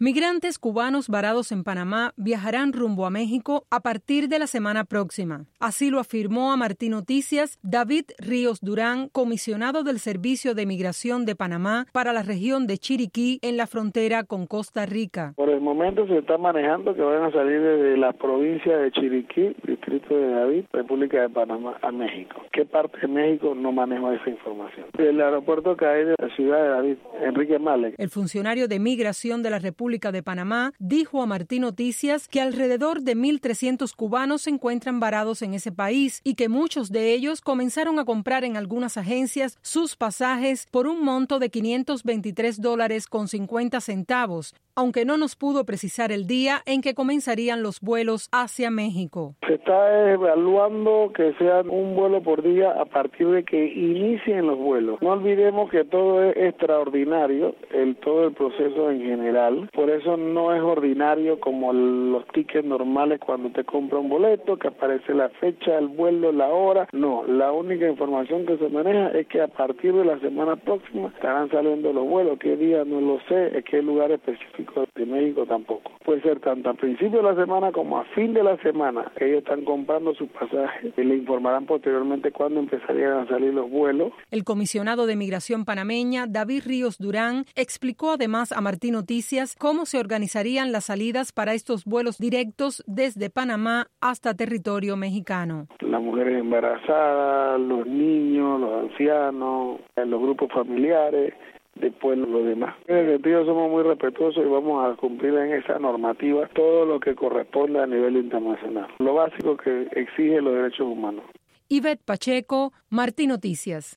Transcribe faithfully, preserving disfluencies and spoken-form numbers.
Migrantes cubanos varados en Panamá viajarán rumbo a México a partir de la semana próxima. Así lo afirmó a Martí Noticias David Ríos Durán, comisionado del Servicio de Migración de Panamá para la región de Chiriquí en la frontera con Costa Rica. Por el momento se está manejando que van a salir desde la provincia de Chiriquí, distrito de David, República de Panamá, a México. ¿Qué parte de México? No manejo esa información. El aeropuerto que hay de la ciudad de David, Enrique Malek. El funcionario de Migración de la República de Panamá dijo a Martí Noticias que alrededor de mil trescientos cubanos se encuentran varados en ese país y que muchos de ellos comenzaron a comprar en algunas agencias sus pasajes por un monto de quinientos veintitrés dólares con cincuenta centavos, aunque no nos pudo precisar el día en que comenzarían los vuelos hacia México. Se está evaluando que sea un vuelo por día a partir de que inicien los vuelos. No olvidemos que todo es extraordinario, el todo el proceso en general. Por eso no es ordinario como los tickets normales cuando te compra un boleto, que aparece la fecha, el vuelo, la hora. No, la única información que se maneja es que a partir de la semana próxima estarán saliendo los vuelos. ¿Qué día? No lo sé, es qué lugar específico de México tampoco. Puede ser tanto a principio de la semana como a fin de la semana. Ellos están comprando sus pasajes y le informarán posteriormente cuándo empezarían a salir los vuelos. El comisionado de Migración panameña, David Ríos Durán, explicó además a Martí Noticias cómo se organizarían las salidas para estos vuelos directos desde Panamá hasta territorio mexicano. Las mujeres embarazadas, los niños, los ancianos, los grupos familiares, después lo demás. En ese sentido somos muy respetuosos y vamos a cumplir en esa normativa todo lo que corresponde a nivel internacional. Lo básico que exige los derechos humanos. Ivette Pacheco, Martí Noticias.